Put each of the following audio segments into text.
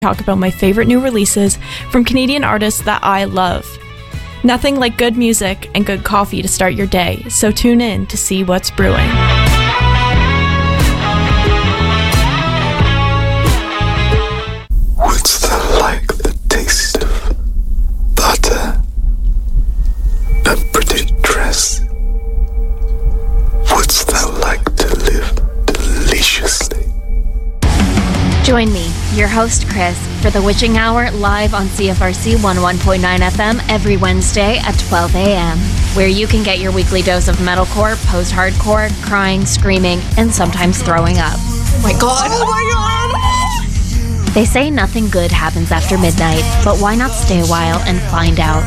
talk about my favorite new releases from Canadian artists that I love. Nothing like good music and good coffee to start your day, so tune in to see what's brewing. What's that like the taste of butter? A British dress? What's that like to live deliciously? Join me, your host Chris, for the Witching Hour live on CFRC 101.9 FM every Wednesday at 12 a.m., where you can get your weekly dose of metalcore, post-hardcore, crying, screaming, and sometimes throwing up. Oh my god! They say nothing good happens after midnight, but why not stay a while and find out?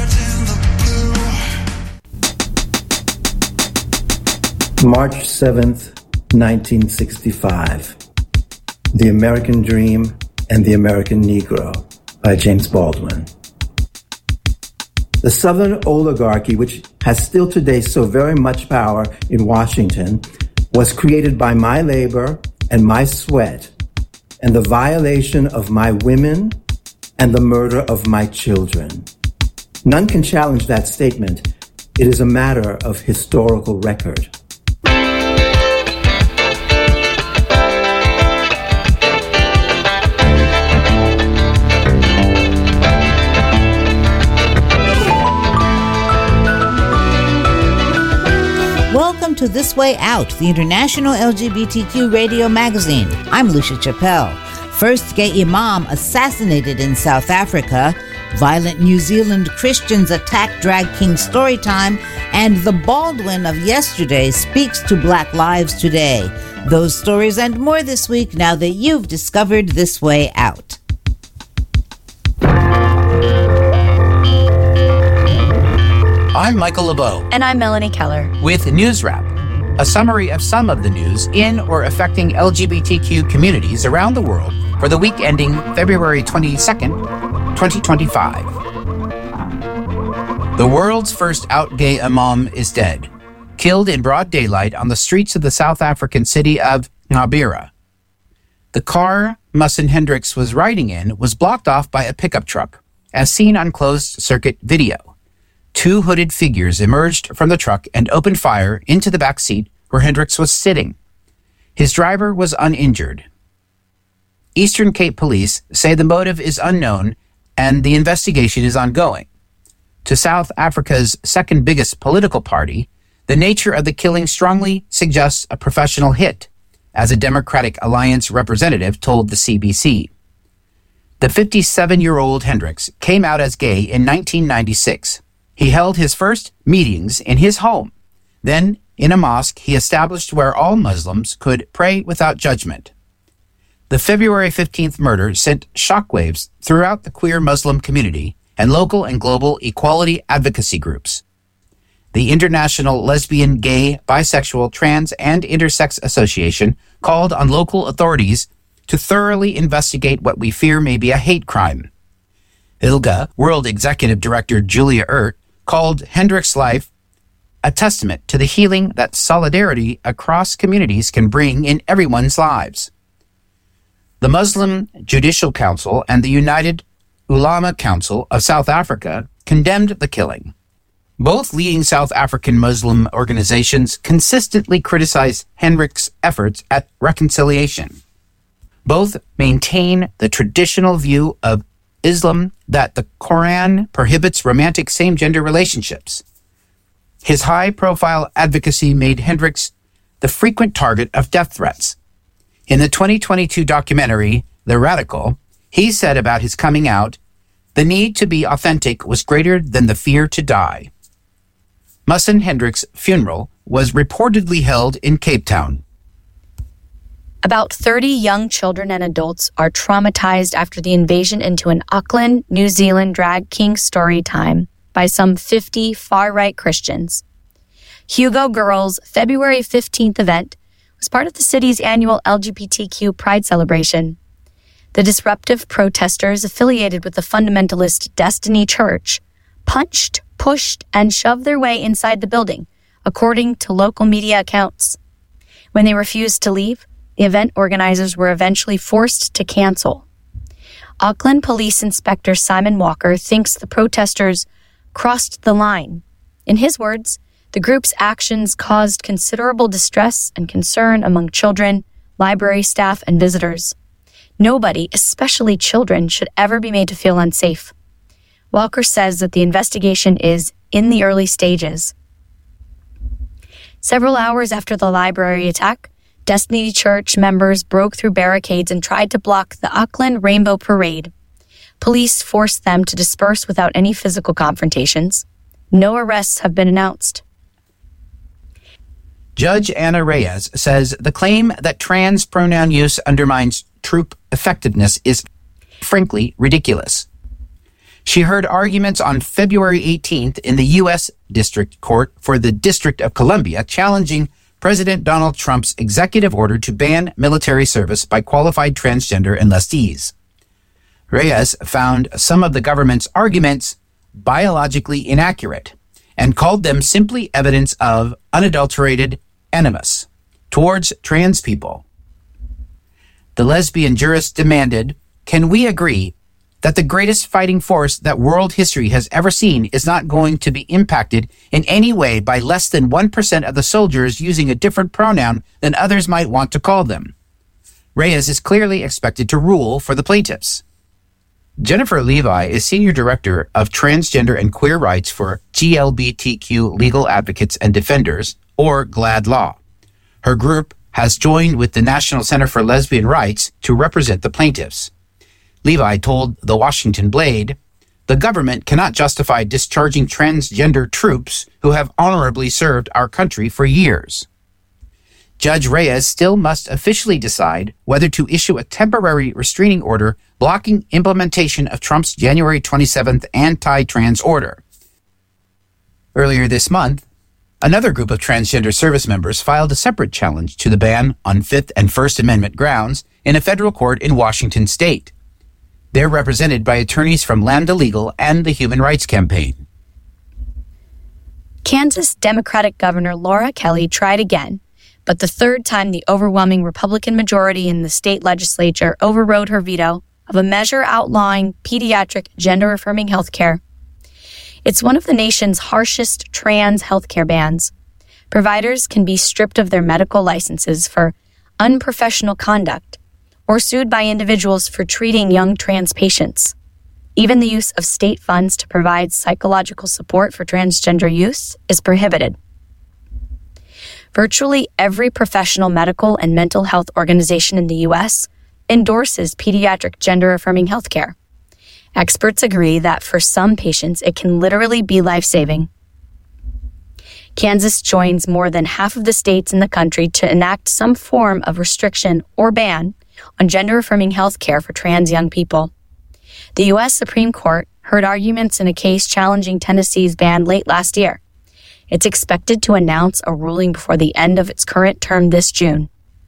March 7th, 1965. The American Dream and the American Negro by James Baldwin. The Southern oligarchy, which has still today so very much power in Washington, was created by my labor and my sweat and the violation of my women and the murder of my children. None can challenge that statement. It is a matter of historical record. Welcome to This Way Out, the international LGBTQ radio magazine. I'm Lucia Chappelle. First gay imam assassinated in South Africa, violent New Zealand Christians attack drag king storytime, and the Baldwin of yesterday speaks to Black lives today. Those stories and more this week now that you've discovered This Way Out. I'm Michael LeBeau. And I'm Melanie Keller. With News Wrap, a summary of some of the news in or affecting LGBTQ communities around the world for the week ending February 22nd, 2025. The world's first out gay imam is dead, killed in broad daylight on the streets of the South African city of Ngqabira. The car Musson Hendricks was riding in was blocked off by a pickup truck, as seen on closed-circuit video. Two hooded figures emerged from the truck and opened fire into the back seat where Hendricks was sitting. His driver was uninjured. Eastern Cape Police say the motive is unknown and the investigation is ongoing. To South Africa's second biggest political party, the nature of the killing strongly suggests a professional hit, as a Democratic Alliance representative told the CBC. The 57-year-old Hendricks came out as gay in 1996. He held his first meetings in his home. Then, in a mosque he established where all Muslims could pray without judgment. The February 15th murder sent shockwaves throughout the queer Muslim community and local and global equality advocacy groups. The International Lesbian, Gay, Bisexual, Trans, and Intersex Association called on local authorities to thoroughly investigate what we fear may be a hate crime. ILGA World Executive Director Julia Ert called Hendricks' life a testament to the healing that solidarity across communities can bring in everyone's lives. The Muslim Judicial Council and the United Ulama Council of South Africa condemned the killing. Both leading South African Muslim organizations consistently criticized Hendricks' efforts at reconciliation. Both maintain the traditional view of Islam that the Quran prohibits romantic same-gender relationships. His high-profile advocacy made Hendricks the frequent target of death threats. In the 2022 documentary, The Radical, he said about his coming out, "The need to be authentic was greater than the fear to die." Musson Hendricks' funeral was reportedly held in Cape Town. About 30 young children and adults are traumatized after the invasion into an Auckland, New Zealand drag king story time by some 50 far-right Christians. Hugo Girls' February 15th event was part of the city's annual LGBTQ Pride celebration. The disruptive protesters affiliated with the fundamentalist Destiny Church punched, pushed, and shoved their way inside the building, according to local media accounts. When they refused to leave, the event organizers were eventually forced to cancel. Auckland Police Inspector Simon Walker thinks the protesters crossed the line. In his words, the group's actions caused considerable distress and concern among children, library staff, and visitors. Nobody, especially children, should ever be made to feel unsafe. Walker says that the investigation is in the early stages. Several hours after the library attack, Destiny Church members broke through barricades and tried to block the Auckland Rainbow Parade. Police forced them to disperse without any physical confrontations. No arrests have been announced. Judge Anna Reyes says the claim that trans pronoun use undermines troop effectiveness is frankly ridiculous. She heard arguments on February 18th in the U.S. District Court for the District of Columbia challenging President Donald Trump's executive order to ban military service by qualified transgender enlistees. Reyes found some of the government's arguments biologically inaccurate and called them simply evidence of unadulterated animus towards trans people. The lesbian jurist demanded, "Can we agree that the greatest fighting force that world history has ever seen is not going to be impacted in any way by less than 1% of the soldiers using a different pronoun than others might want to call them?" Reyes is clearly expected to rule for the plaintiffs. Jennifer Levi is Senior Director of Transgender and Queer Rights for GLBTQ Legal Advocates and Defenders, or GLAD Law. Her group has joined with the National Center for Lesbian Rights to represent the plaintiffs. Levi told the Washington Blade, "The government cannot justify discharging transgender troops who have honorably served our country for years." Judge Reyes still must officially decide whether to issue a temporary restraining order blocking implementation of Trump's January 27th anti-trans order. Earlier this month, another group of transgender service members filed a separate challenge to the ban on Fifth and First Amendment grounds in a federal court in Washington state. They're represented by attorneys from Lambda Legal and the Human Rights Campaign. Kansas Democratic Governor Laura Kelly tried again, but the third time the overwhelming Republican majority in the state legislature overrode her veto of a measure outlawing pediatric gender-affirming health care. It's one of the nation's harshest trans health care bans. Providers can be stripped of their medical licenses for unprofessional conduct or sued by individuals for treating young trans patients. Even the use of state funds to provide psychological support for transgender use is prohibited. Virtually every professional medical and mental health organization in the U.S. endorses pediatric gender-affirming healthcare. Experts agree that for some patients, it can literally be life-saving. Kansas joins more than half of the states in the country to enact some form of restriction or ban on gender-affirming health care for trans young people. The U.S. Supreme Court heard arguments in a case challenging Tennessee's ban late last year. It's expected to announce a ruling before the end of its current term this June.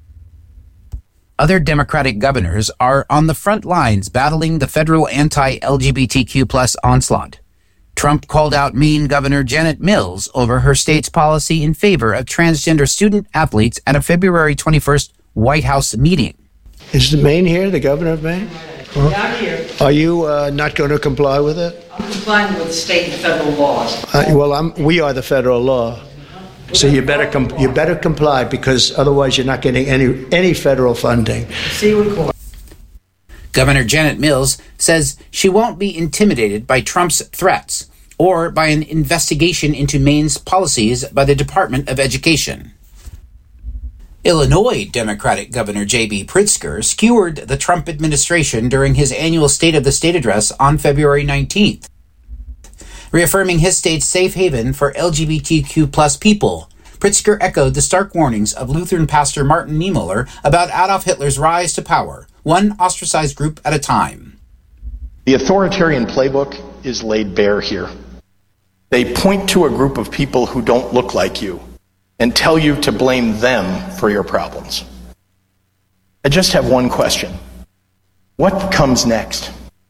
Other Democratic governors are on the front lines battling the federal anti-LGBTQ+ onslaught. Trump called out Maine Governor Janet Mills over her state's policy in favor of transgender student athletes at a February 21st White House meeting. Is the Maine here, the governor of Maine? Huh? Not here. Are you not going to comply with it? I'm complying with state and federal laws. We are the federal law. So you better comply, because otherwise you're not getting any federal funding. See you in court. Governor Janet Mills says she won't be intimidated by Trump's threats or by an investigation into Maine's policies by the Department of Education. Illinois Democratic Governor J.B. Pritzker skewered the Trump administration during his annual State of the State address on February 19th. Reaffirming his state's safe haven for LGBTQ+ people, Pritzker echoed the stark warnings of Lutheran pastor Martin Niemöller about Adolf Hitler's rise to power, one ostracized group at a time. The authoritarian playbook is laid bare here. They point to a group of people who don't look like you and tell you to blame them for your problems. I just have one question. What comes next?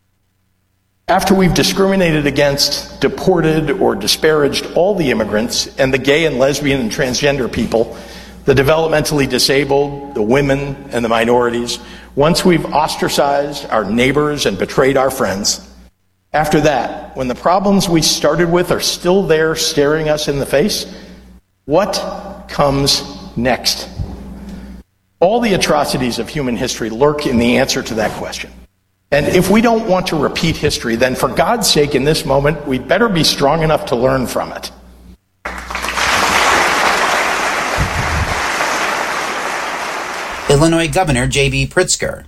After we've discriminated against, deported, or disparaged all the immigrants and the gay and lesbian and transgender people, the developmentally disabled, the women, and the minorities, once we've ostracized our neighbors and betrayed our friends, after that, when the problems we started with are still there staring us in the face, what comes next? All the atrocities of human history lurk in the answer to that question. And if we don't want to repeat history, then for God's sake, in this moment, we'd better be strong enough to learn from it. Illinois Governor J.B. Pritzker.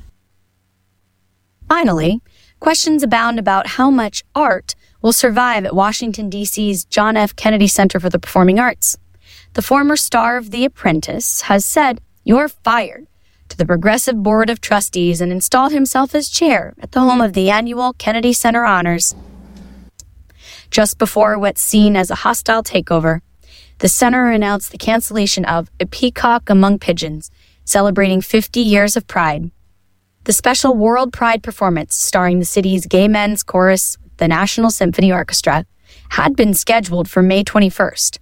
Finally, questions abound about how much art will survive at Washington, D.C.'s John F. Kennedy Center for the Performing Arts. The former star of The Apprentice has said, "You're fired," to the Progressive Board of Trustees and installed himself as chair at the home of the annual Kennedy Center Honors. Just before what's seen as a hostile takeover, the center announced the cancellation of A Peacock Among Pigeons, celebrating 50 years of Pride. The special World Pride performance, starring the city's gay men's chorus, the National Symphony Orchestra, had been scheduled for May 21st.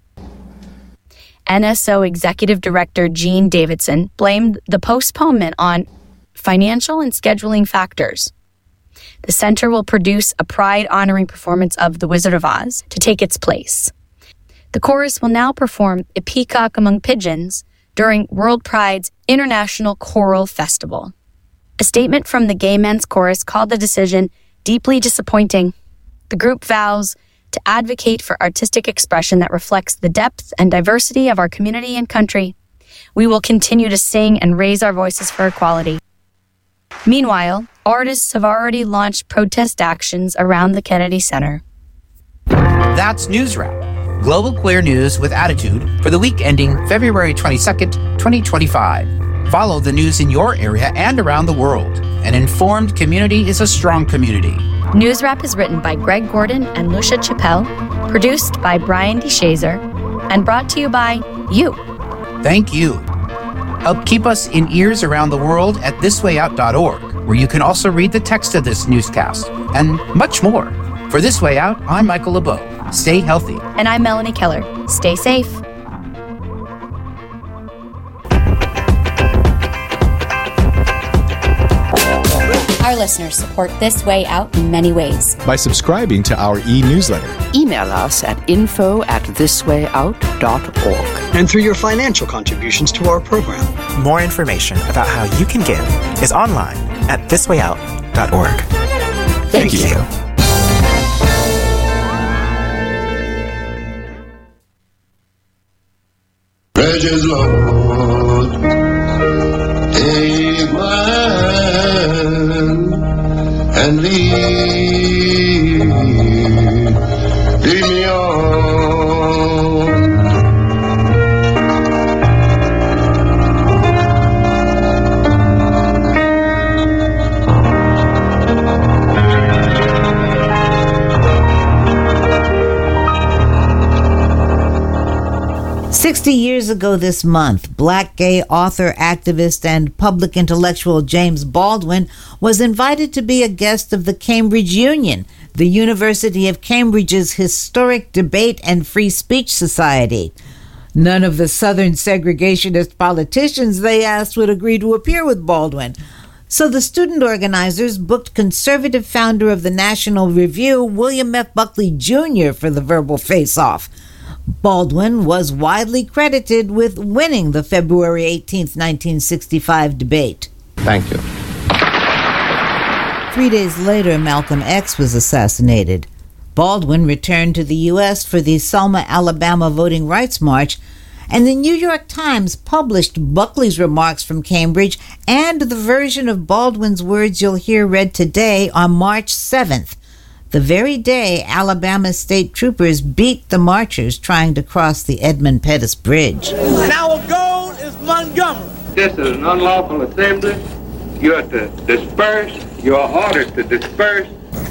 NSO Executive Director Gene Davidson blamed the postponement on financial and scheduling factors. The center will produce a Pride-honoring performance of The Wizard of Oz to take its place. The chorus will now perform A Peacock Among Pigeons during World Pride's International Choral Festival. A statement from the Gay Men's Chorus called the decision deeply disappointing. The group vows to advocate for artistic expression that reflects the depth and diversity of our community and country. We will continue to sing and raise our voices for equality. Meanwhile, artists have already launched protest actions around the Kennedy Center. That's News Wrap. Global queer news with attitude for the week ending February 22nd, 2025. Follow the news in your area and around the world. An informed community is a strong community. News Wrap is written by Greg Gordon and Lucia Chappelle, produced by Brian DeShazer, and brought to you by you. Thank you. Help keep us in ears around the world at thiswayout.org, where you can also read the text of this newscast and much more. For This Way Out, I'm Michael LeBeau. Stay healthy. And I'm Melanie Keller. Stay safe. Our listeners support This Way Out in many ways. By subscribing to our e-newsletter. Email us at info@thiswayout.org. And through your financial contributions to our program. More information about how you can give is online at thiswayout.org. Thank you. Precious Lord, take my hand and lead me on. 60 years ago this month, Black gay author, activist, and public intellectual James Baldwin was invited to be a guest of the Cambridge Union, the University of Cambridge's historic debate and free speech society. None of the Southern segregationist politicians they asked would agree to appear with Baldwin. So the student organizers booked conservative founder of the National Review, William F. Buckley Jr., for the verbal face-off. Baldwin was widely credited with winning the February 18, 1965 debate. Thank you. 3 days later, Malcolm X was assassinated. Baldwin returned to the U.S. for the Selma, Alabama Voting Rights March, and the New York Times published Buckley's remarks from Cambridge and the version of Baldwin's words you'll hear read today on March 7th, the very day Alabama state troopers beat the marchers trying to cross the Edmund Pettus Bridge. And our goal is Montgomery. This is an unlawful assembly. You are to disperse. You are ordered to disperse.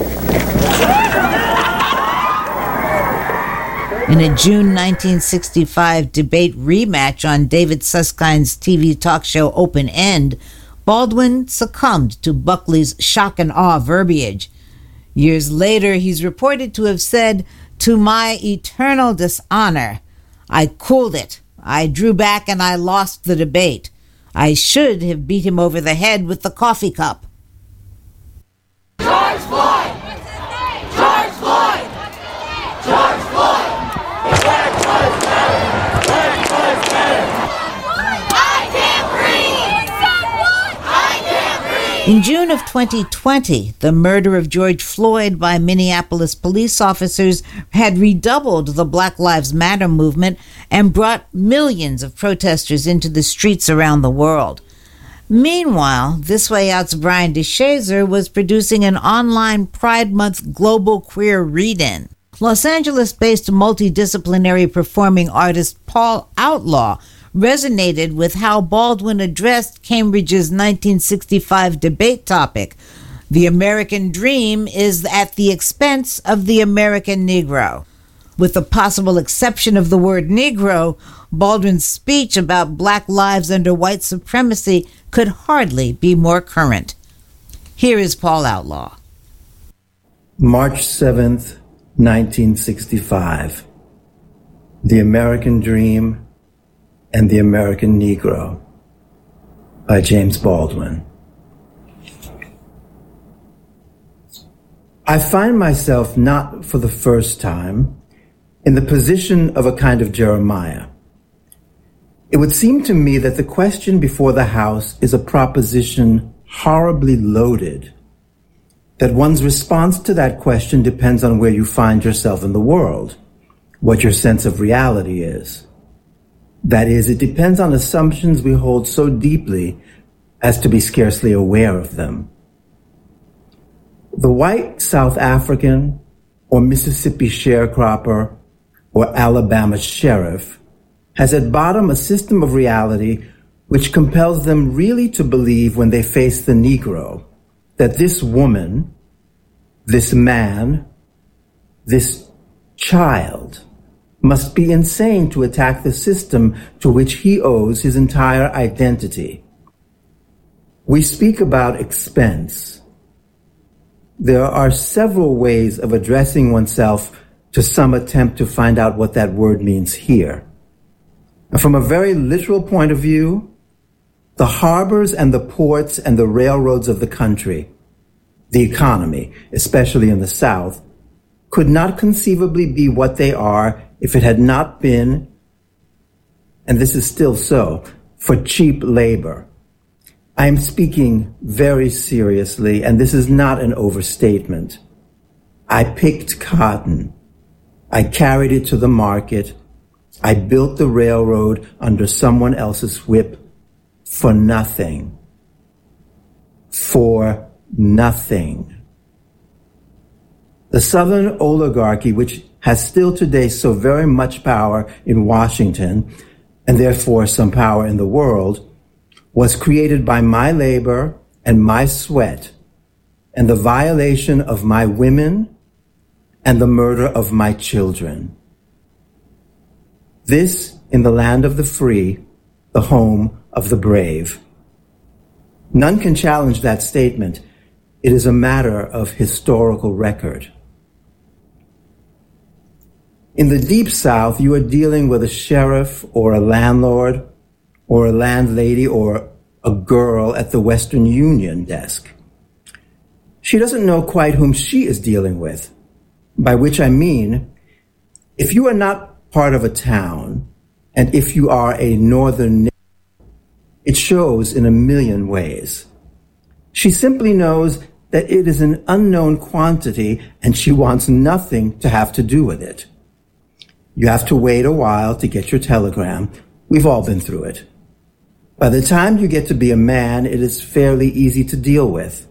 In a June 1965 debate rematch on David Suskind's TV talk show Open End, Baldwin succumbed to Buckley's shock and awe verbiage. Years later, he's reported to have said, "To my eternal dishonor, I cooled it. I drew back and I lost the debate. I should have beat him over the head with the coffee cup. George Floyd! George Floyd! George Floyd! Black lives matter! Black lives matter! I can't breathe! I can't breathe! In June of 2020, the murder of George Floyd by Minneapolis police officers had redoubled the Black Lives Matter movement and brought millions of protesters into the streets around the world. Meanwhile, This Way Out's Brian DeShazer was producing an online Pride Month global queer read-in. Los Angeles-based multidisciplinary performing artist Paul Outlaw resonated with how Baldwin addressed Cambridge's 1965 debate topic, "The American Dream is at the expense of the American Negro." With the possible exception of the word Negro, Baldwin's speech about black lives under white supremacy could hardly be more current. Here is Paul Outlaw. March 7th, 1965. The American Dream and the American Negro by James Baldwin. I find myself, not for the first time, in the position of a kind of Jeremiah. It would seem to me that the question before the House is a proposition horribly loaded, that one's response to that question depends on where you find yourself in the world, what your sense of reality is. That is, it depends on assumptions we hold so deeply as to be scarcely aware of them. The white South African or Mississippi sharecropper or Alabama sheriff has at bottom a system of reality which compels them really to believe when they face the Negro that this woman, this man, this child must be insane to attack the system to which he owes his entire identity. We speak about expense. There are several ways of addressing oneself to some attempt to find out what that word means here. From a very literal point of view, the harbors and the ports and the railroads of the country, the economy, especially in the South, could not conceivably be what they are if it had not been, and this is still so, for cheap labor. I am speaking very seriously, and this is not an overstatement. I picked cotton. I carried it to the market. I built the railroad under someone else's whip for nothing. For nothing. The Southern oligarchy, which has still today so very much power in Washington, and therefore some power in the world, was created by my labor and my sweat, and the violation of my women and the murder of my children. This in the land of the free, the home of the brave. None can challenge that statement. It is a matter of historical record. In the Deep South, you are dealing with a sheriff or a landlord or a landlady or a girl at the Western Union desk. She doesn't know quite whom she is dealing with, by which I mean, if you are not part of a town, and if you are a northern, it shows in a million ways. She simply knows that it is an unknown quantity, and she wants nothing to have to do with it. You have to wait a while to get your telegram. We've all been through it. By the time you get to be a man, it is fairly easy to deal with.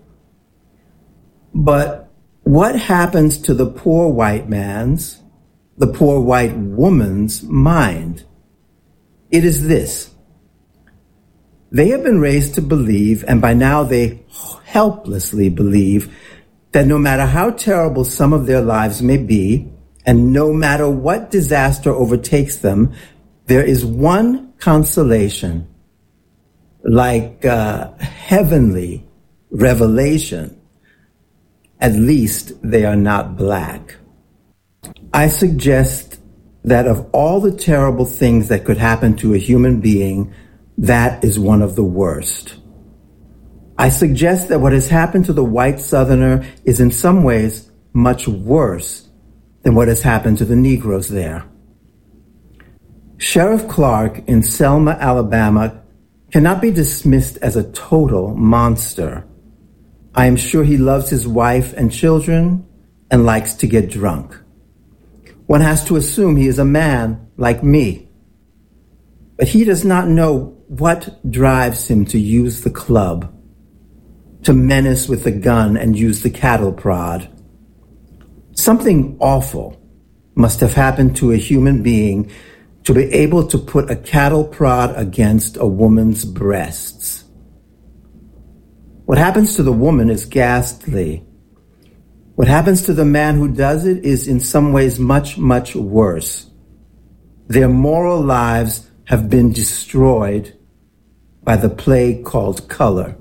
But what happens to the poor white man's, the poor white woman's mind? It is this. They have been raised to believe, and by now they helplessly believe, that no matter how terrible some of their lives may be, and no matter what disaster overtakes them, there is one consolation, like heavenly revelation. At least they are not black. I suggest that of all the terrible things that could happen to a human being, that is one of the worst. I suggest that what has happened to the white Southerner is in some ways much worse than what has happened to the Negroes there. Sheriff Clark in Selma, Alabama, cannot be dismissed as a total monster. I am sure he loves his wife and children and likes to get drunk. One has to assume he is a man like me. But he does not know what drives him to use the club, to menace with the gun and use the cattle prod. Something awful must have happened to a human being to be able to put a cattle prod against a woman's breasts. What happens to the woman is ghastly. What happens to the man who does it is in some ways much, much worse. Their moral lives have been destroyed by the plague called color.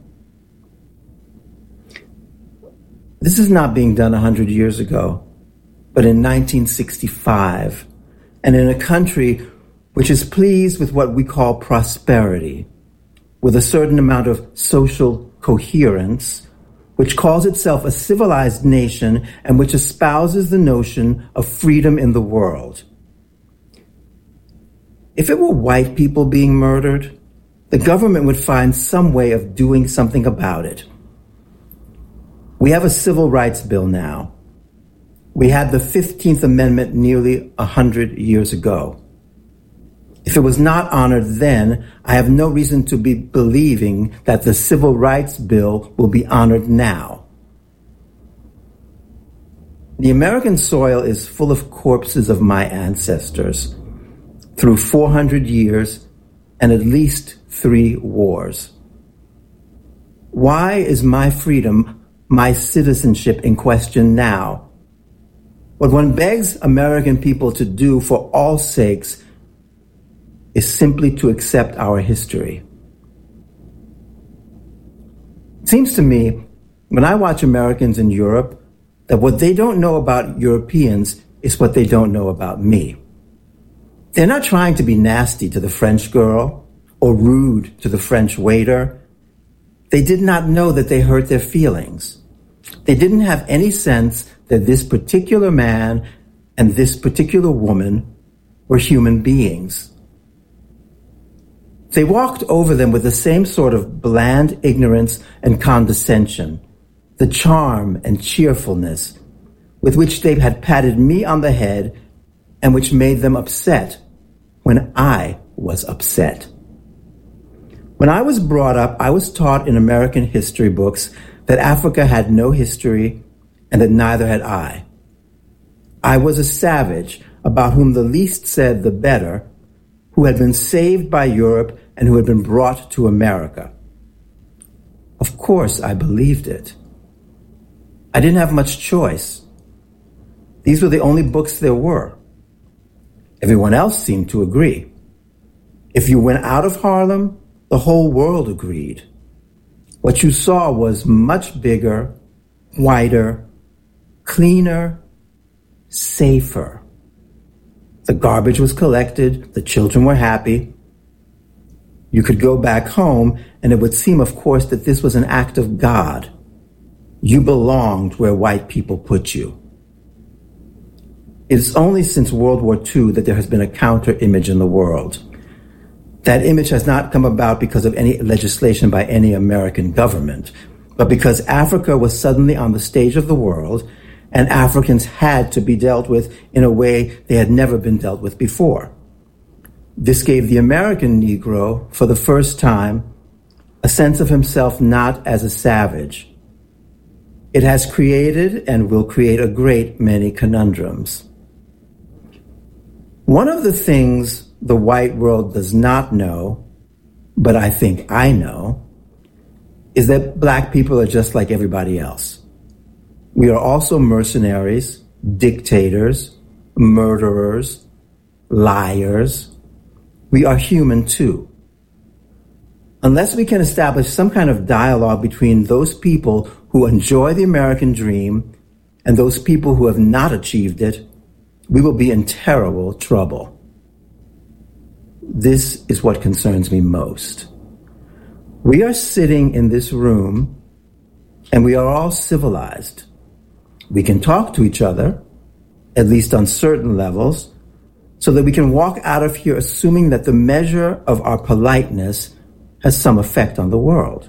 This is not being done 100 years ago, but in 1965, and in a country which is pleased with what we call prosperity, with a certain amount of social coherence, which calls itself a civilized nation and which espouses the notion of freedom in the world. If it were white people being murdered, the government would find some way of doing something about it. We have a civil rights bill now. We had the 15th Amendment nearly 100 years ago. If it was not honored then, I have no reason to be believing that the civil rights bill will be honored now. The American soil is full of corpses of my ancestors through 400 years and at least 3 wars. Why is my freedom, my citizenship in question now? What one begs American people to do for all sakes is simply to accept our history. It seems to me, when I watch Americans in Europe, that what they don't know about Europeans is what they don't know about me. They're not trying to be nasty to the French girl or rude to the French waiter. They did not know that they hurt their feelings. They didn't have any sense that this particular man and this particular woman were human beings. They walked over them with the same sort of bland ignorance and condescension, the charm and cheerfulness with which they had patted me on the head and which made them upset when I was upset. When I was brought up, I was taught in American history books that Africa had no history and that neither had I. I was a savage about whom the least said the better, who had been saved by Europe and who had been brought to America. Of course, I believed it. I didn't have much choice. These were the only books there were. Everyone else seemed to agree. If you went out of Harlem, the whole world agreed. What you saw was much bigger, whiter, cleaner, safer. The garbage was collected, the children were happy. You could go back home, and it would seem, of course, that this was an act of God. You belonged where white people put you. It is only since World War II that there has been a counter-image in the world. That image has not come about because of any legislation by any American government, but because Africa was suddenly on the stage of the world, and Africans had to be dealt with in a way they had never been dealt with before. This gave the American Negro, for the first time, a sense of himself not as a savage. It has created and will create a great many conundrums. One of the things the white world does not know, but I think I know, is that black people are just like everybody else. We are also mercenaries, dictators, murderers, liars. We are human too. Unless we can establish some kind of dialogue between those people who enjoy the American dream and those people who have not achieved it, we will be in terrible trouble. This is what concerns me most. We are sitting in this room, and we are all civilized. We can talk to each other, at least on certain levels, so that we can walk out of here assuming that the measure of our politeness has some effect on the world.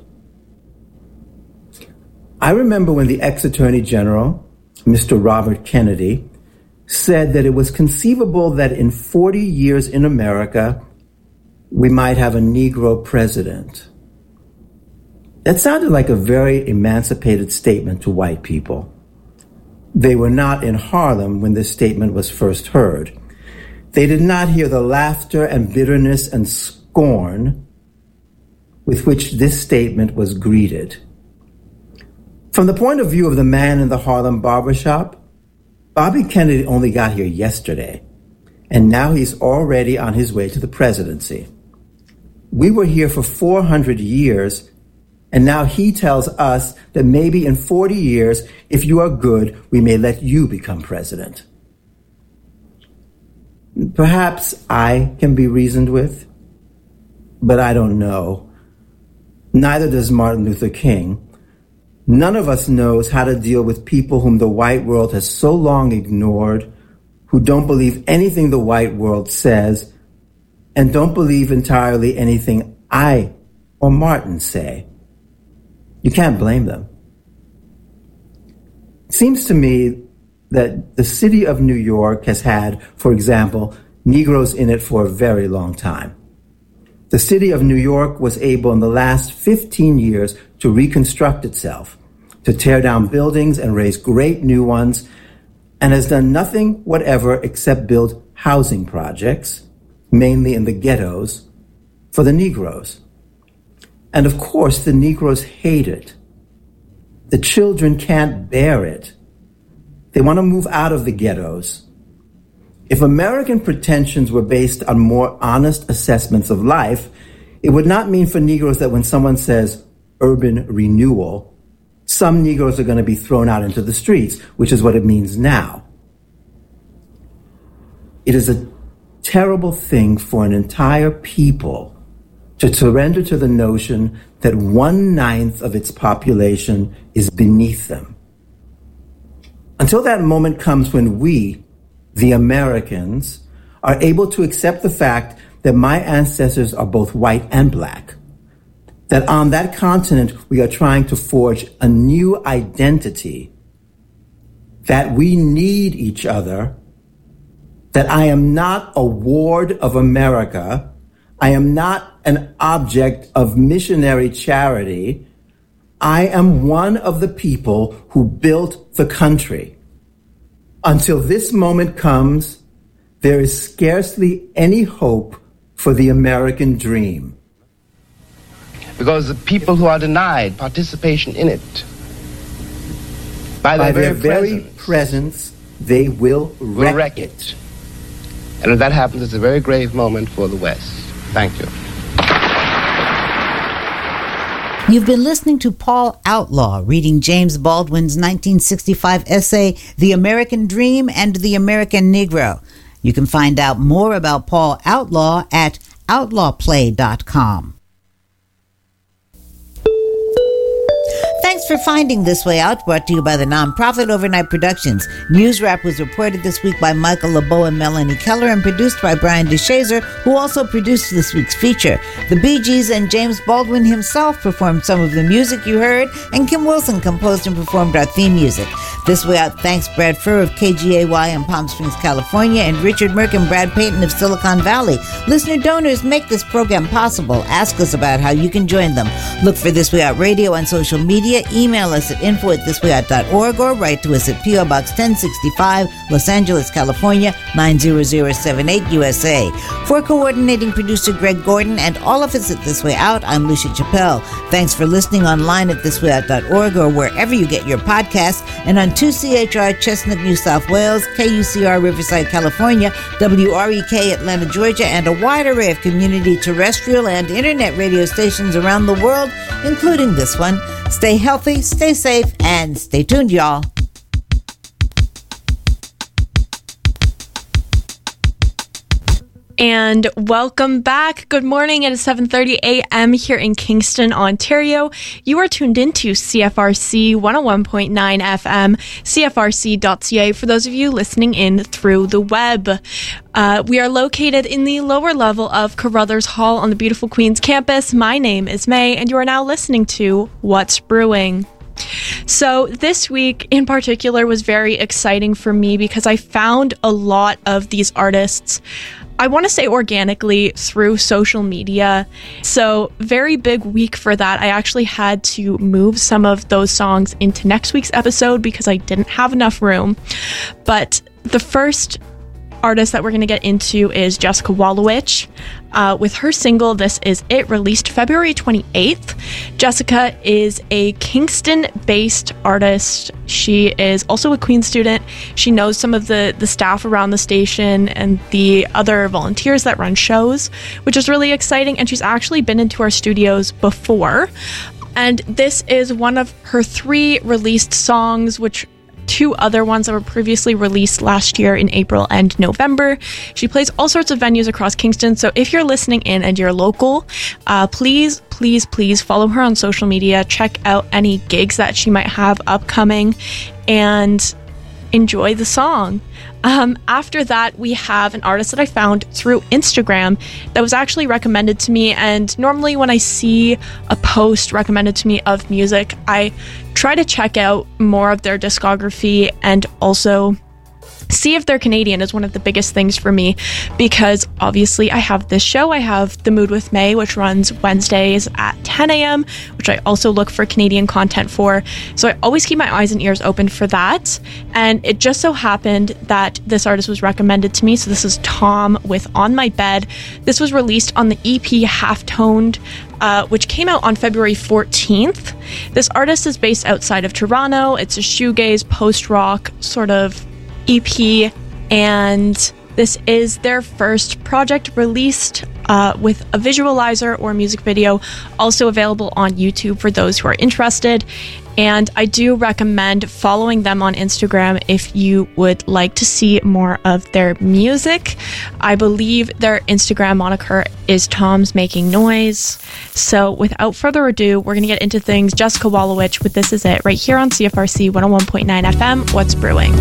I remember when the ex-Attorney General, Mr. Robert Kennedy, said that it was conceivable that in 40 years in America, we might have a Negro president. That sounded like a very emancipated statement to white people. They were not in Harlem when this statement was first heard. They did not hear the laughter and bitterness and scorn with which this statement was greeted. From the point of view of the man in the Harlem barbershop, Bobby Kennedy only got here yesterday, and now he's already on his way to the presidency. We were here for 400 years, and now he tells us that maybe in 40 years, if you are good, we may let you become president. Perhaps I can be reasoned with, but I don't know. Neither does Martin Luther King. None of us knows how to deal with people whom the white world has so long ignored, who don't believe anything the white world says, and don't believe entirely anything I or Martin say. You can't blame them. It seems to me that the city of New York has had, for example, Negroes in it for a very long time. The city of New York was able in the last 15 years to reconstruct itself, to tear down buildings and raise great new ones, and has done nothing whatever except build housing projects, mainly in the ghettos, for the Negroes. And of course, the Negroes hate it. The children can't bear it. They want to move out of the ghettos. If American pretensions were based on more honest assessments of life, it would not mean for Negroes that when someone says urban renewal, some Negroes are going to be thrown out into the streets, which is what it means now. It is a terrible thing for an entire people to surrender to the notion that 1/9 of its population is beneath them. Until that moment comes when we, the Americans, are able to accept the fact that my ancestors are both white and black, that on that continent we are trying to forge a new identity, that we need each other, that I am not a ward of America, I am not an object of missionary charity, I am one of the people who built the country. Until this moment comes, there is scarcely any hope for the American dream. Because the people who are denied participation in it, by their very presence, they will wreck it. And if that happens, it's a very grave moment for the West. Thank you. You've been listening to Paul Outlaw reading James Baldwin's 1965 essay, The American Dream and the American Negro. You can find out more about Paul Outlaw at outlawplay.com. Thanks for finding This Way Out, brought to you by the nonprofit Overnight Productions. News Wrap was reported this week by Michael LeBeau and Melanie Keller and produced by Brian DeShazer, who also produced this week's feature. The Bee Gees and James Baldwin himself performed some of the music you heard, and Kim Wilson composed and performed our theme music. This Way Out thanks Brad Furr of KGAY in Palm Springs, California, and Richard Merck and Brad Payton of Silicon Valley. Listener donors make this program possible. Ask us about how you can join them. Look for This Way Out Radio on social media. Email us at info@thiswayout.org or write to us at P.O. Box 1065, Los Angeles, California, 90078, USA. For coordinating producer Greg Gordon and all of us at This Way Out, I'm Lucia Chappelle. Thanks for listening online at thiswayout.org or wherever you get your podcasts, and on 2CHR Chestnut, New South Wales, KUCR Riverside, California, WREK Atlanta, Georgia, and a wide array of community terrestrial and internet radio stations around the world, including this one. Stay healthy, stay safe, and stay tuned, y'all. And welcome back. Good morning. It is 7:30 a.m. here in Kingston, Ontario. You are tuned into CFRC 101.9 FM, CFRC.ca for those of you listening in through the web. We are located in the lower level of Carruthers Hall on the beautiful Queen's campus. My name is May, and you are now listening to What's Brewing. So this week in particular was very exciting for me because I found a lot of these artists, I want to say organically, through social media. So very big week for that. I actually had to move some of those songs into next week's episode because I didn't have enough room. But the first artist that we're going to get into is Jessica Wallowich with her single This Is It, released February 28th. Jessica is a Kingston-based artist. She is also a Queen student. She knows some of the staff around the station and the other volunteers that run shows, which is really exciting, and she's actually been into our studios before. And this is one of her 3 released songs, which 2 other ones that were previously released last year in April and November. She plays all sorts of venues across Kingston, so if you're listening in and you're local, please follow her on social media, check out any gigs that she might have upcoming, and enjoy the song. After that, we have an artist that I found through Instagram that was actually recommended to me, and normally when I see a post recommended to me of music, I try to check out more of their discography and also see if they're Canadian is one of the biggest things for me, because obviously I have this show. I have The Mood with May, which runs Wednesdays at 10 a.m., which I also look for Canadian content for. So I always keep my eyes and ears open for that. And it just so happened that this artist was recommended to me. So this is Tom with On My Bed. This was released on the EP Half-Toned, which came out on February 14th. This artist is based outside of Toronto. It's a shoegaze, post-rock sort of EP, and this is their first project released with a visualizer or music video, also available on YouTube for those who are interested. And I do recommend following them on Instagram if you would like to see more of their music. I believe their Instagram moniker is Tom's Making Noise. So without further ado, we're going to get into things. Jessica Wallowich with This Is It, right here on CFRC 101.9 FM. What's Brewing?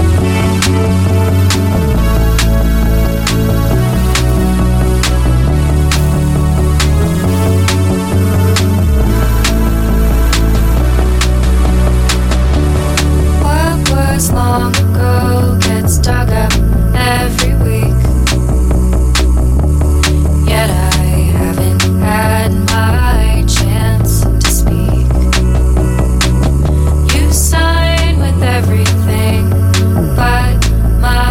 Long ago gets dug up every week, yet I haven't had my chance to speak. You sign with everything but my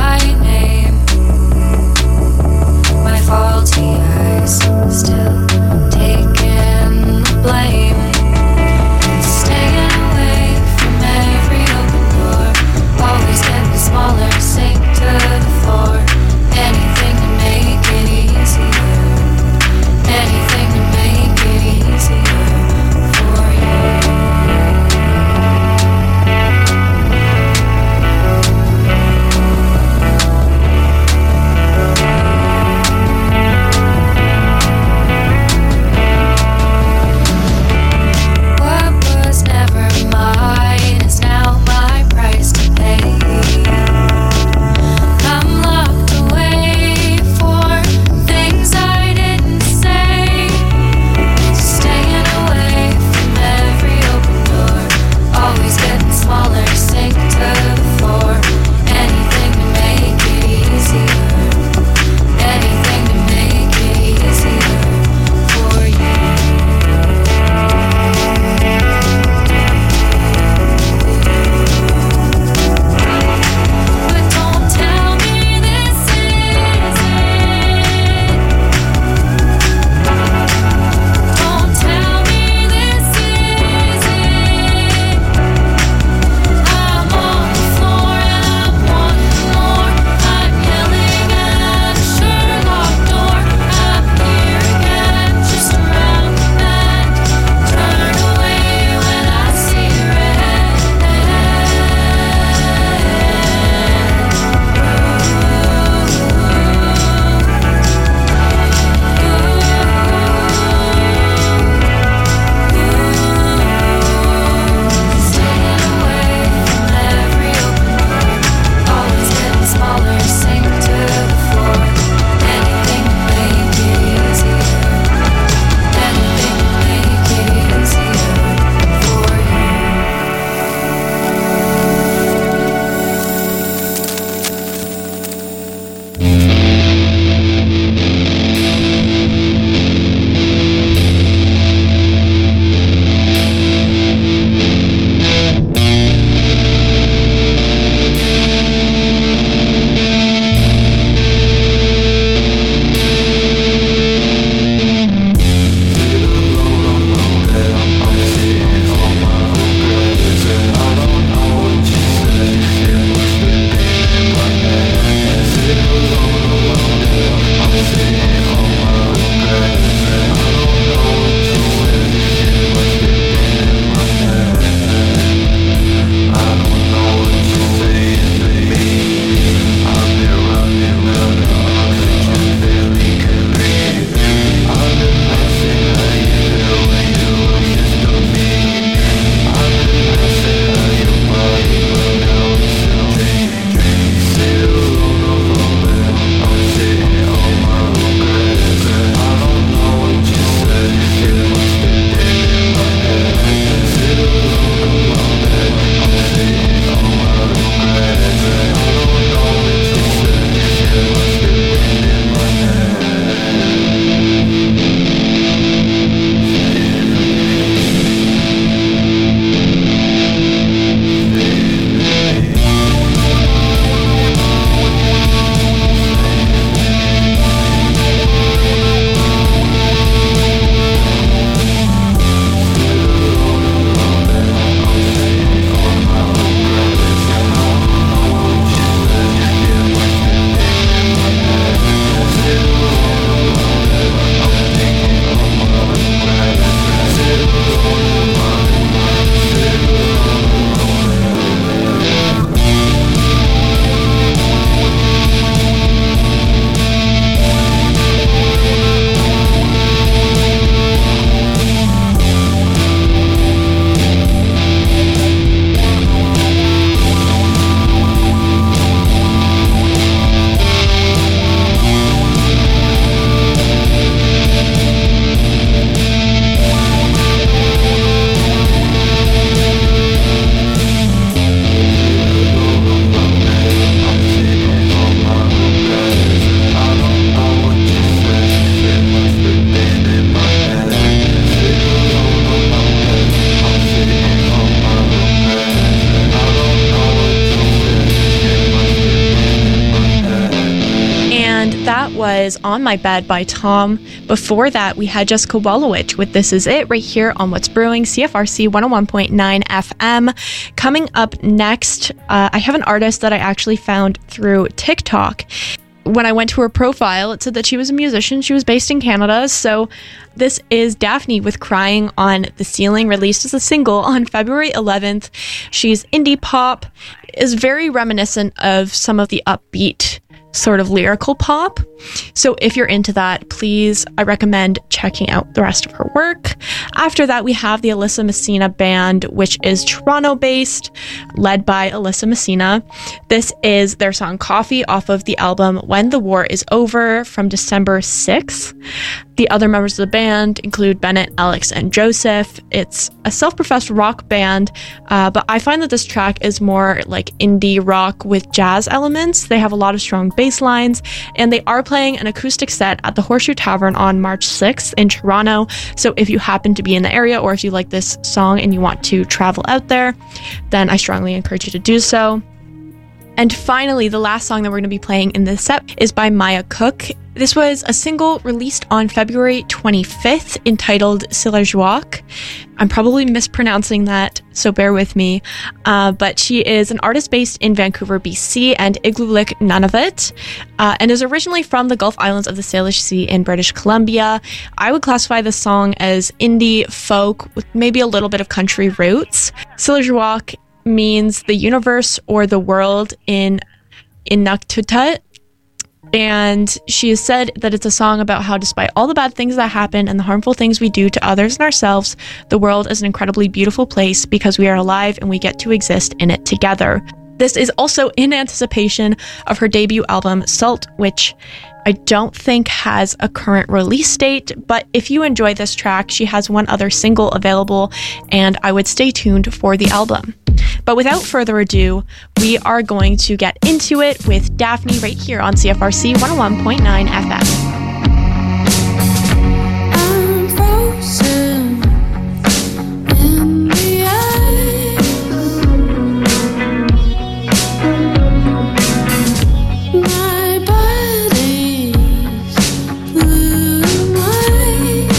was On My Bed by Tom. Before that, we had Jessica Wolowich with This Is It right here on What's Brewing, CFRC 101.9 FM. Coming up next, I have an artist that I actually found through TikTok. When I went to her profile, it said that she was a musician. She was based in Canada. So this is Daphne with Crying on the Ceiling, released as a single on February 11th. She's indie pop, is very reminiscent of some of the upbeat sort of lyrical pop. So if you're into that, please, I recommend checking out the rest of her work. After that, we have the Alyssa Messina Band, which is Toronto-based, led by Alyssa Messina. This is their song Coffee off of the album When the War Is Over from December 6th. The other members of the band include Bennett, Alex, and Joseph. It's a self-professed rock band, but I find that this track is more like indie rock with jazz elements. They have a lot of strong bass lines, and they are playing an acoustic set at the Horseshoe Tavern on March 6th in Toronto. So if you happen to be in the area, or if you like this song and you want to travel out there, then I strongly encourage you to do so. And finally, the last song that we're going to be playing in this set is by Maya Cook. This was a single released on February 25th entitled Silejoak. I'm probably mispronouncing that, so bear with me. But she is an artist based in Vancouver, BC, and Igloolik, Nunavut, and is originally from the Gulf Islands of the Salish Sea in British Columbia. I would classify this song as indie folk with maybe a little bit of country roots. Silejoak means the universe or the world in Inuktitut. And she has said that it's a song about how despite all the bad things that happen and the harmful things we do to others and ourselves, the world is an incredibly beautiful place because we are alive and we get to exist in it together. This is also in anticipation of her debut album, Salt, which I don't think has a current release date, but if you enjoy this track, she has one other single available, and I would stay tuned for the album. But without further ado, we are going to get into it with Daphne right here on CFRC 101.9 FM. I'm frozen in the ice. My body's blue and white.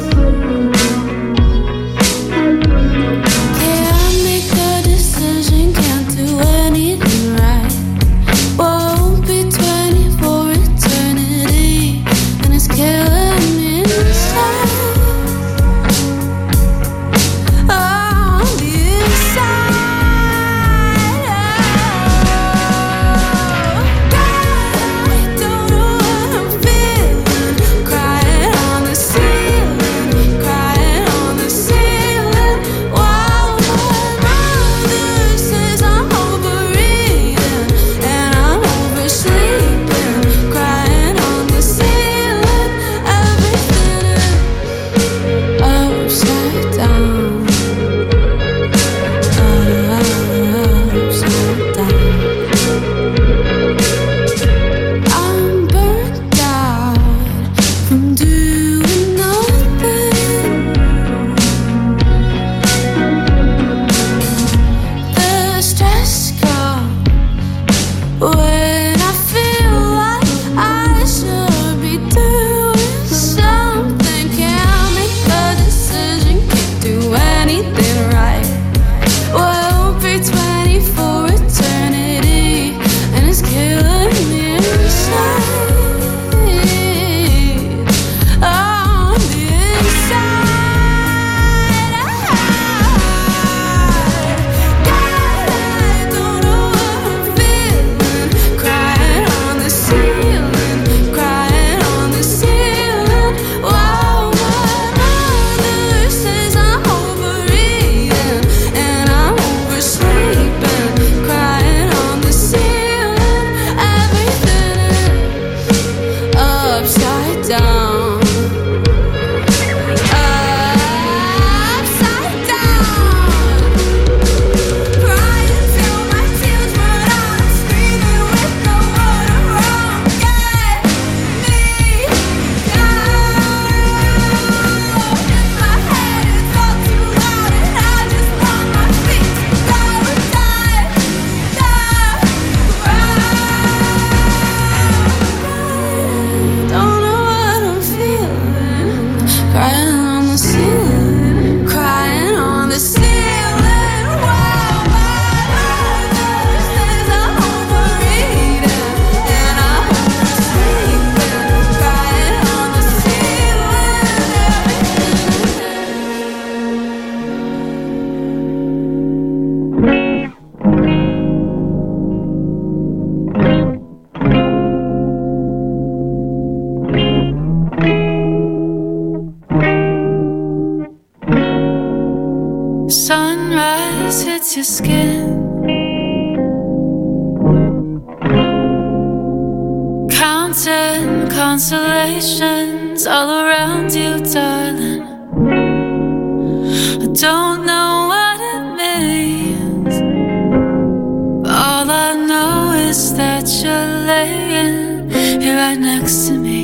Can't make a decision, can't do anything right. Won't be 24 eternity, and it's killing me inside. On the inside. I don't know what I'm feeling. Crying on the ceiling, crying on the ceiling. While my mother says I'm overeating and I'm oversleeping. Crying on the ceiling, everything is upside down, upside down. I'm burnt out from doing nothing. The stress comes when I feel like I should be doing something. Can't make a decision, can't do anything right. Won't be 24 eternity, and it's killing me inside. On the inside. I don't know what I'm feeling. against your skin. Counting consolations all around you, darling. I don't know what it means. All I know is that you're laying here right next to me.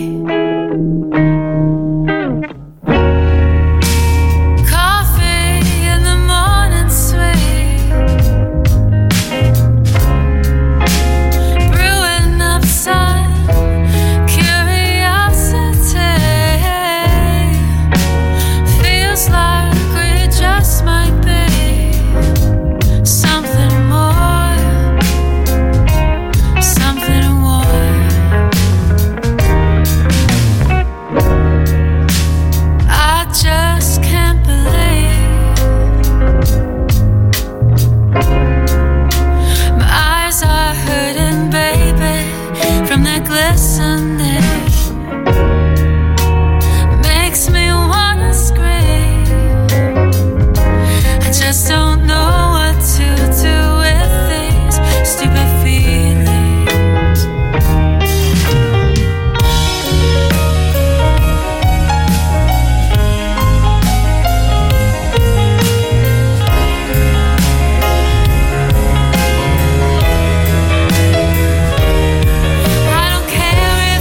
I don't care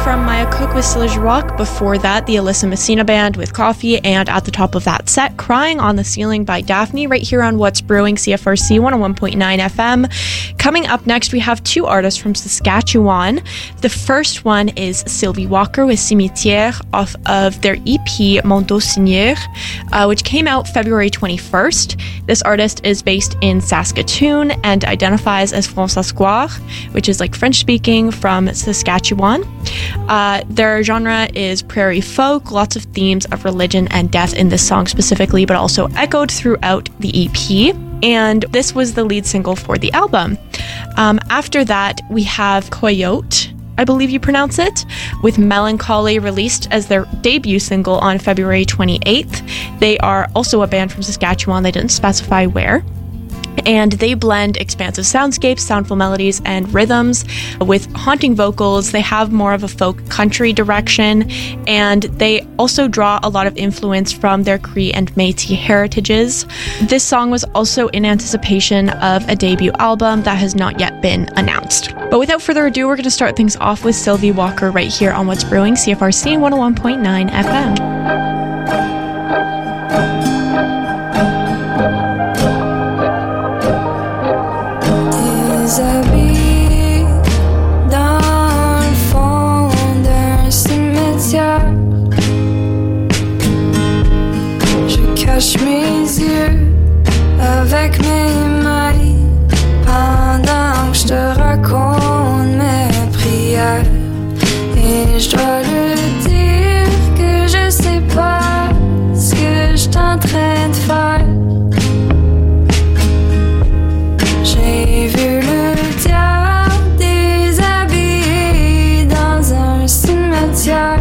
from Maya Cook with Silly Rock. Before that, the Alyssa Messina Band with Coffee, and at the top of that set, Crying on the Ceiling by Daphne, right here on What's Brewing, CFRC 101.9 FM. Coming up next, we have two artists from Saskatchewan. The first one is Sylvie Walker with Cimetière off of their EP Mon Dos Seigneur, which came out February 21st. This artist is based in Saskatoon and identifies as François, which is like French-speaking from Saskatchewan. Their genre is prairie folk, lots of themes of religion and death in this song specifically, but also echoed throughout the EP. And this was the lead single for the album. After that, we have Coyote, I believe you pronounce it, with Melancholy, released as their debut single on February 28th. They are also a band from Saskatchewan. They didn't specify where. And they blend expansive soundscapes, soundful melodies, and rhythms with haunting vocals. They have more of a folk country direction, and they also draw a lot of influence from their Cree and Métis heritages. This song was also in anticipation of a debut album that has not yet been announced. But without further ado, we're going to start things off with Sylvie Walker right here on What's Brewing, CFRC 101.9 FM. Habillée dans le fond d'un cimetière, je cache mes yeux avec mes mains pendant que je te raconte mes prières. Et je dois le dire que je sais pas ce que je suis en train de faire. J'ai vu le diable déshabillé dans un cimetière.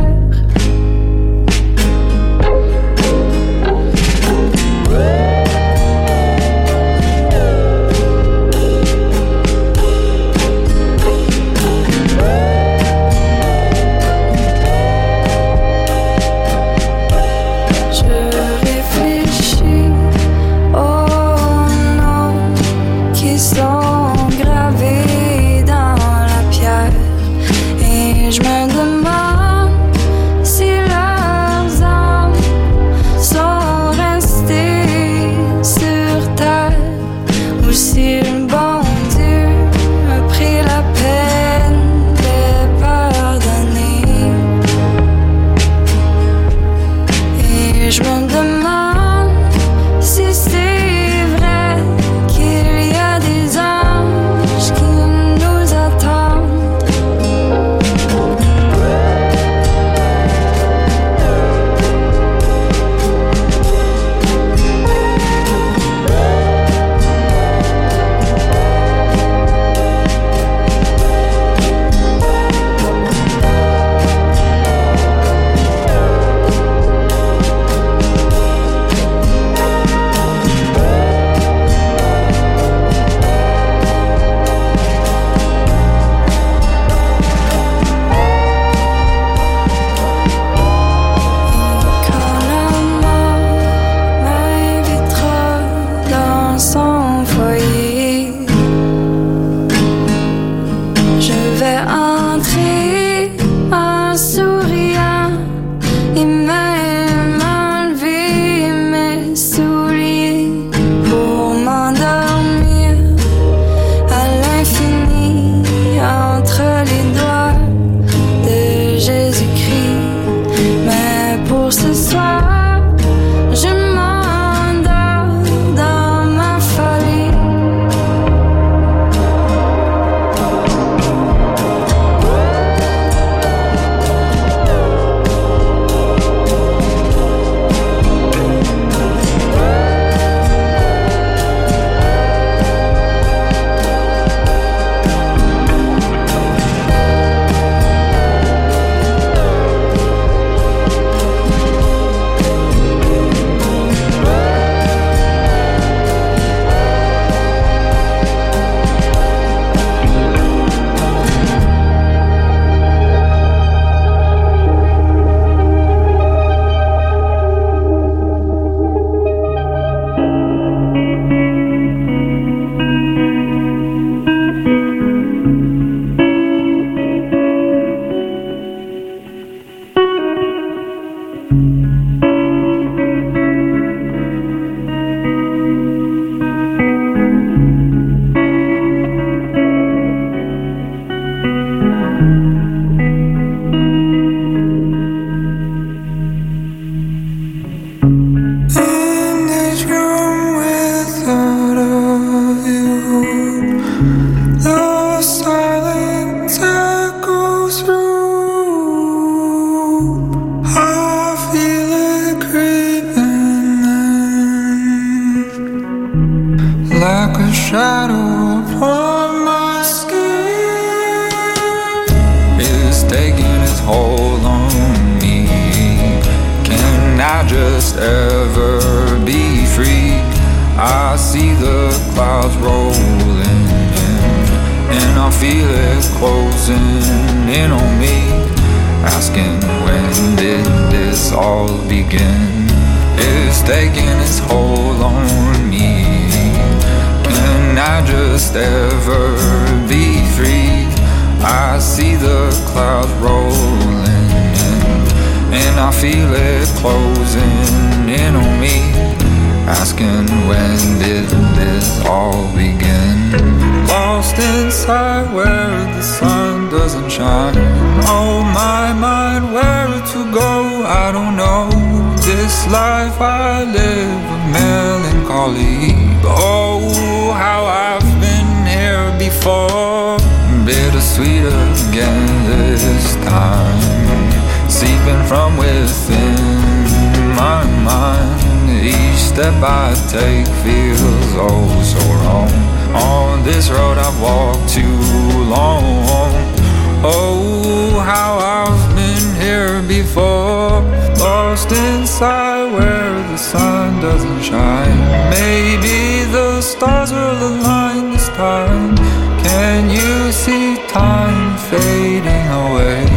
just ever be free? I see the clouds rolling in, and I feel it closing in on me, asking when did this all begin? It's taking its hold on me. Can I just ever be free? I see the clouds rolling in, and I feel it closing in on me, asking when did this all begin? Lost inside where the sun doesn't shine. Oh my mind, where to go, I don't know. This life I live with melancholy. Oh, how I've been here before. Bittersweet again this time, seeping from within my mind. Each step I take feels oh so wrong. On this road I've walked too long. Oh, how I've been here before. Lost inside where the sun doesn't shine. Maybe the stars will align this time. Can you see time fading away?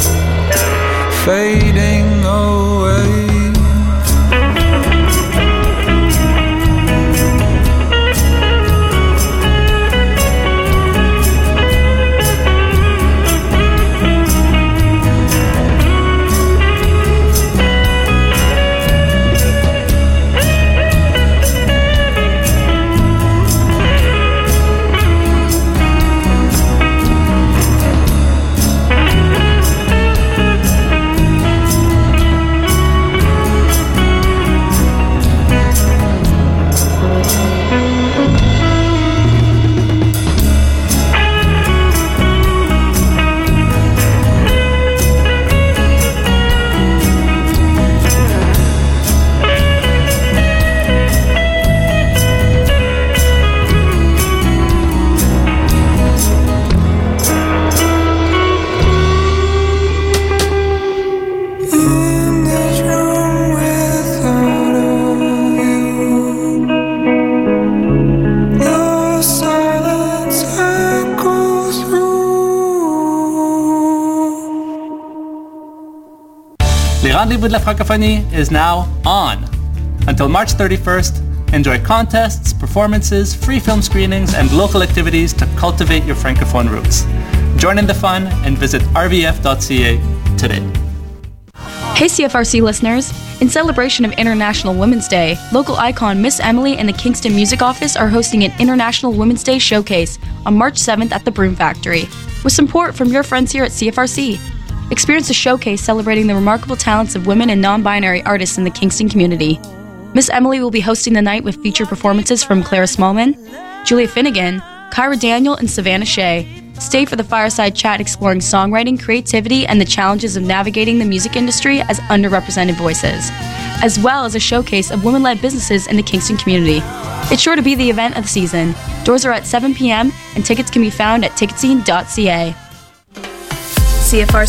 Fading away. Le Rendezvous de la Francophonie is now on. Until March 31st, enjoy contests, performances, free film screenings, and local activities to cultivate your Francophone roots. Join in the fun and visit rvf.ca today. Hey CFRC listeners! In celebration of International Women's Day, local icon Miss Emily and the Kingston Music Office are hosting an International Women's Day showcase on March 7th at the Broom Factory, with support from your friends here at CFRC. Experience a showcase celebrating the remarkable talents of women and non-binary artists in the Kingston community. Miss Emily will be hosting the night with featured performances from Clara Smallman, Julia Finnegan, Kyra Daniel, and Savannah Shea. Stay for the fireside chat exploring songwriting, creativity, and the challenges of navigating the music industry as underrepresented voices, as well as a showcase of women-led businesses in the Kingston community. It's sure to be the event of the season. Doors are at 7 p.m. and tickets can be found at ticketscene.ca. CFRC